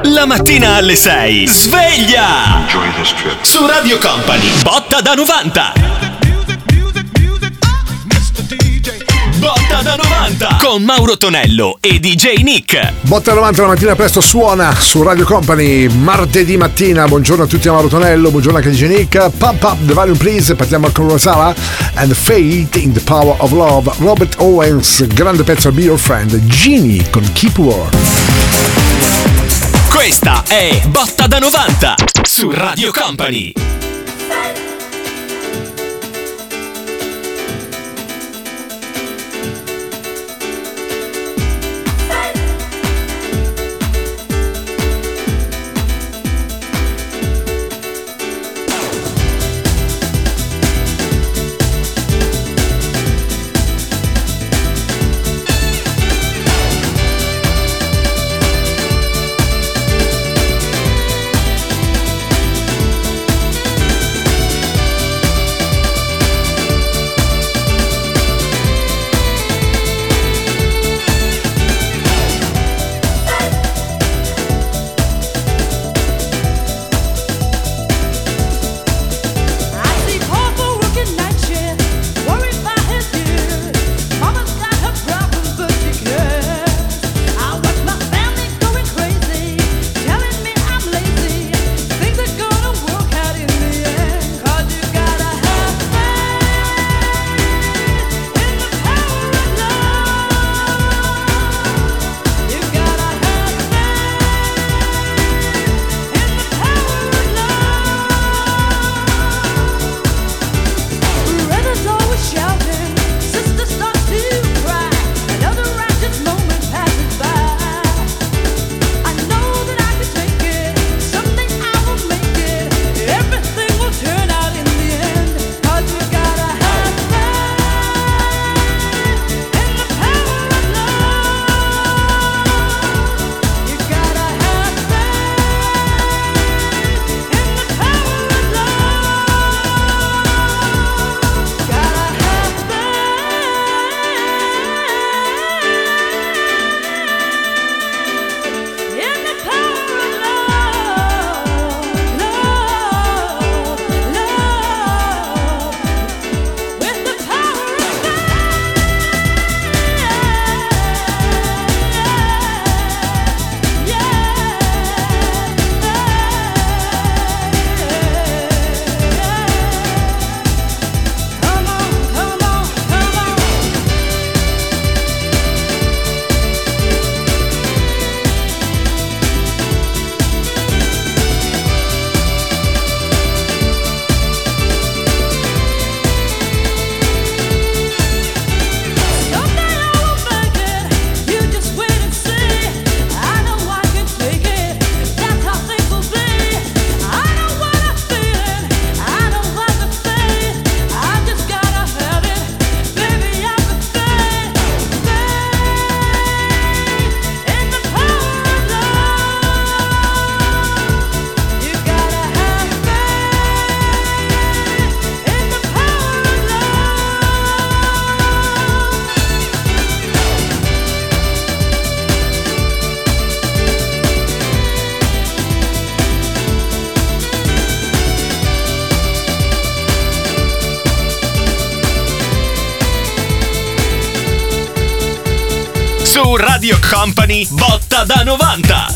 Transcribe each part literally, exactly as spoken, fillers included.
La mattina alle sei. Sveglia! Su Radio Company. Botta da novanta. Botta da novanta con Mauro Tonello e D J Nick. Botta da novanta la mattina presto suona su Radio Company martedì mattina. Buongiorno a tutti, a Mauro Tonello, buongiorno anche a D J Nick. Pump up the volume please. Partiamo con Rosala and Faith in the Power of Love. Robert Owens, grande pezzo, Be Your Friend. Genie con Keep Warm. Questa è Botta da novanta su Radio Company. Su Radio Company, Botta da novanta.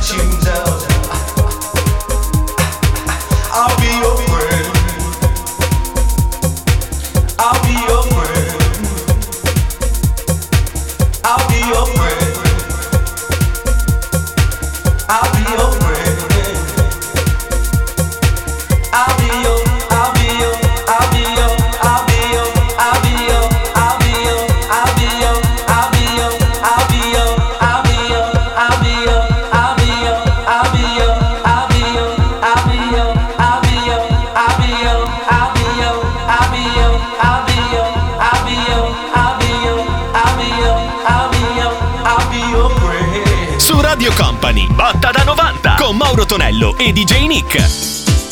Botta da novanta con Mauro Tonello e D J Nick.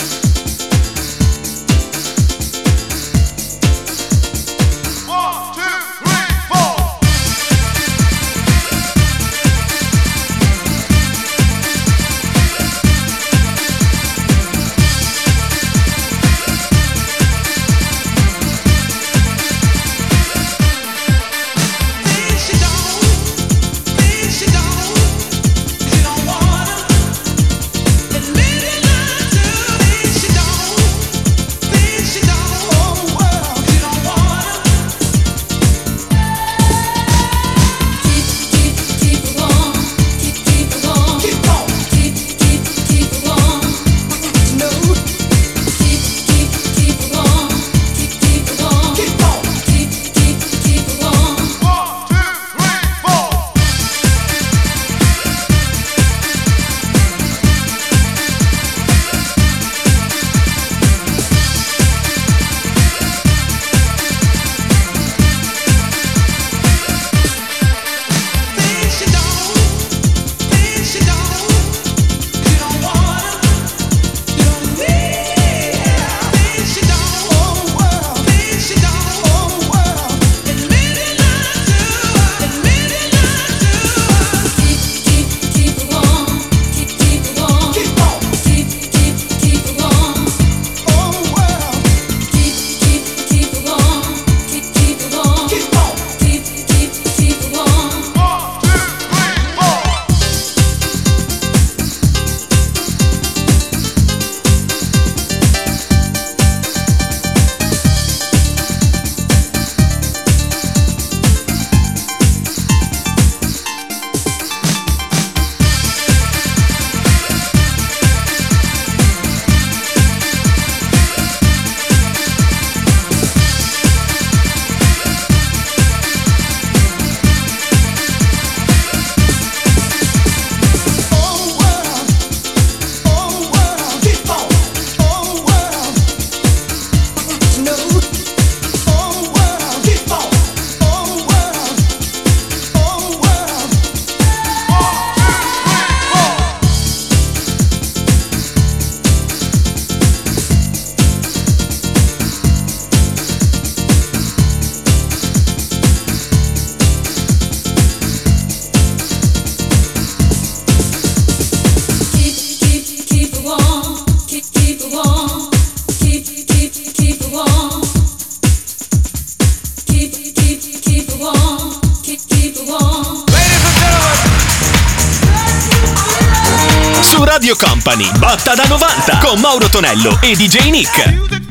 Radio Company, Botta da novanta con Mauro Tonello e D J Nick.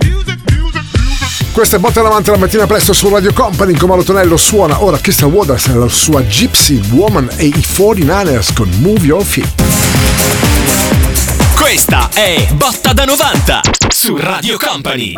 Questa è Botta davanti la mattina presto su Radio Company con Mauro Tonello. Suona ora Crystal Waters e la sua Gypsy Woman e i quarantanovers con Move Your Feet. Questa è Botta da novanta su Radio Company.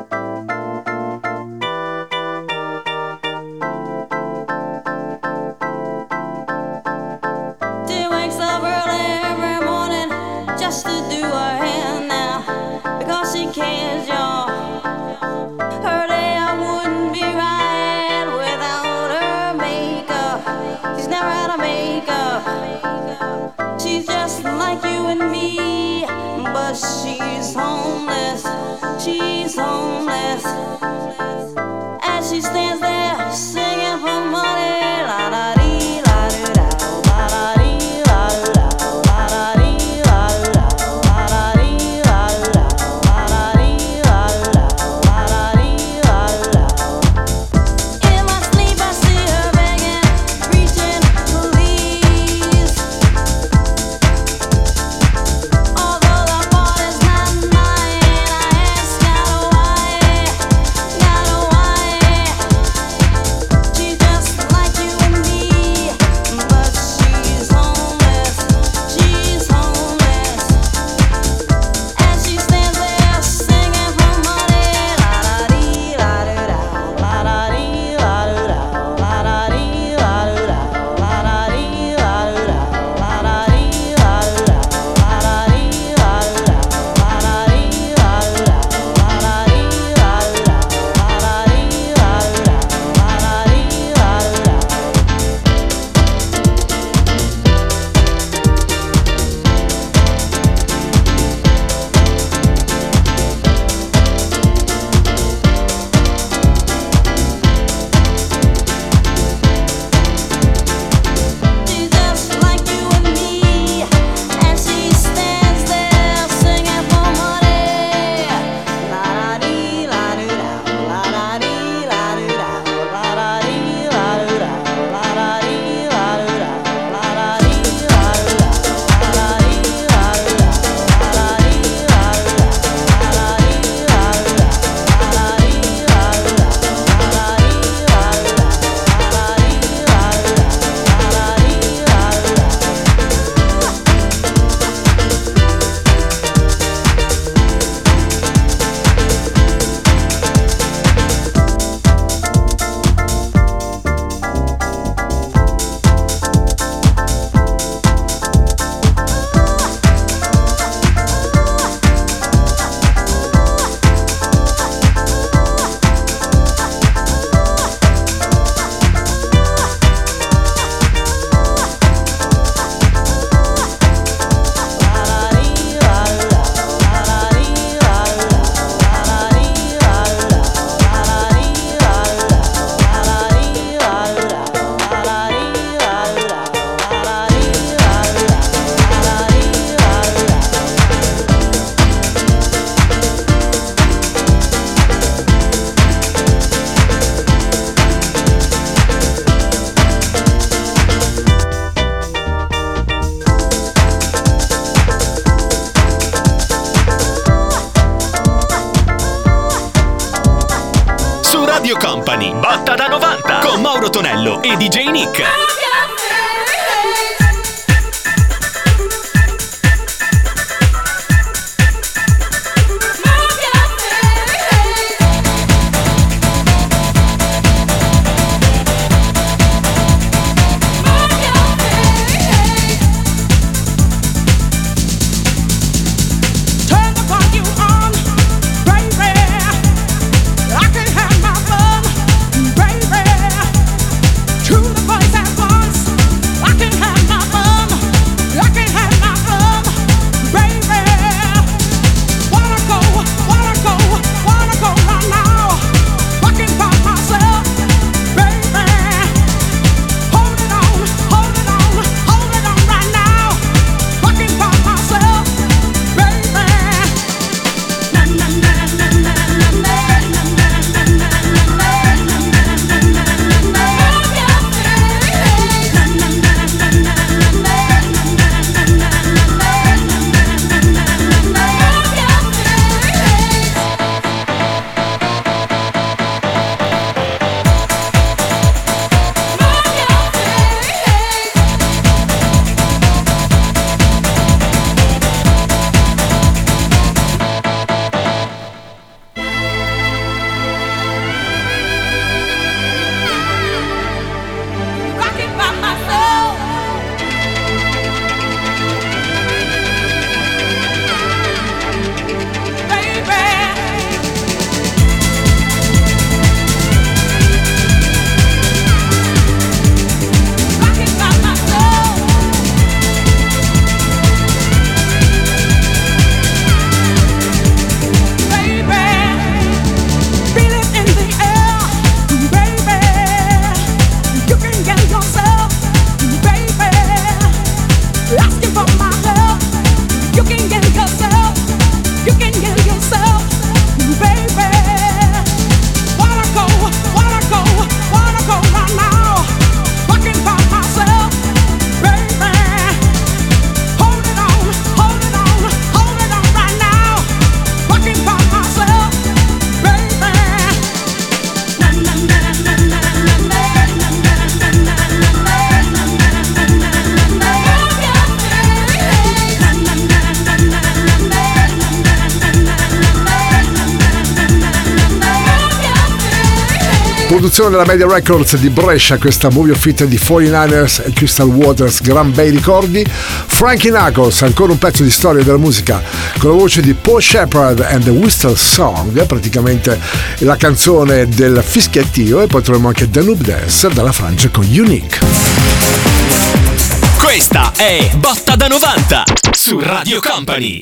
She's homeless, she's homeless. As she stands there singing for money, la la dee la doo da, la la dee la doo da, la la dee la doo da, la la dee la doo da, la la dee la doo da, la la dee la doo da. In my sleep I see her begging, reaching, please. Company, botta da novanta, con Mauro Tonello e D J Nick. Produzione della Media Records di Brescia, questa movie of fit di quarantanovers e Crystal Waters, gran bei ricordi. Frankie Knuckles, ancora un pezzo di storia della musica con la voce di Paul Shepard and the Whistle Song, praticamente la canzone del fischiettio, e poi troviamo anche Danube Dance dalla Francia con Unique. Questa è Botta da novanta su Radio Company.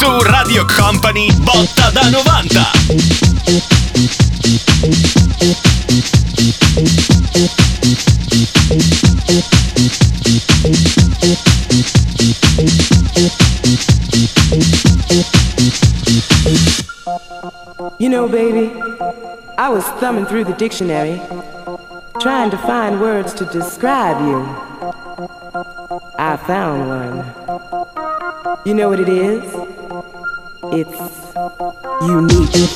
Su Radio Company, botta da novanta. You know, baby, I was thumbing through the dictionary, trying to find words to describe you. I found one. You know what it is? It's unique.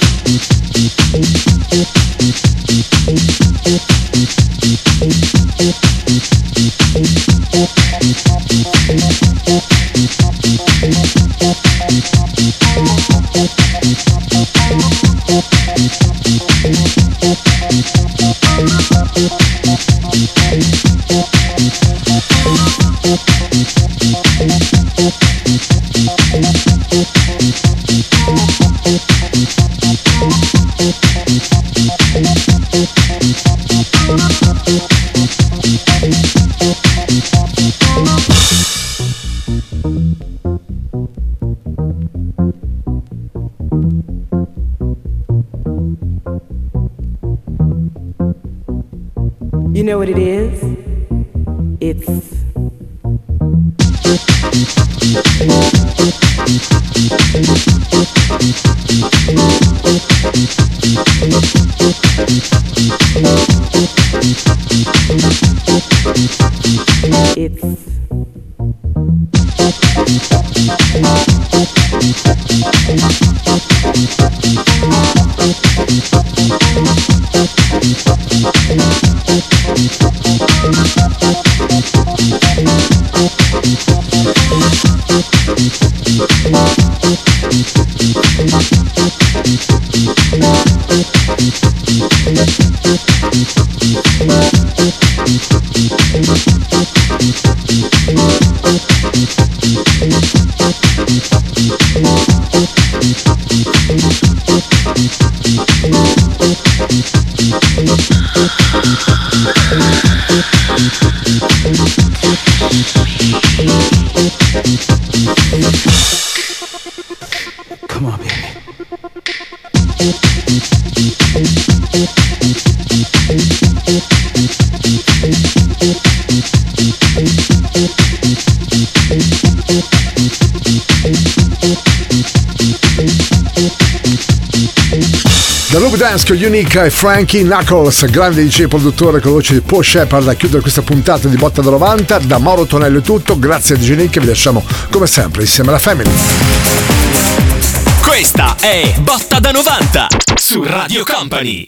You know what it is? It's It's Come on, baby. The Loop Dance con Unique e Frankie Knuckles, grande D J produttore con la voce di Paul Shepard, a chiudere questa puntata di Botta da novanta. Da Mauro Tonello è tutto, grazie a D J Nick, vi lasciamo come sempre insieme alla Family. Questa è Botta da novanta su Radio Company.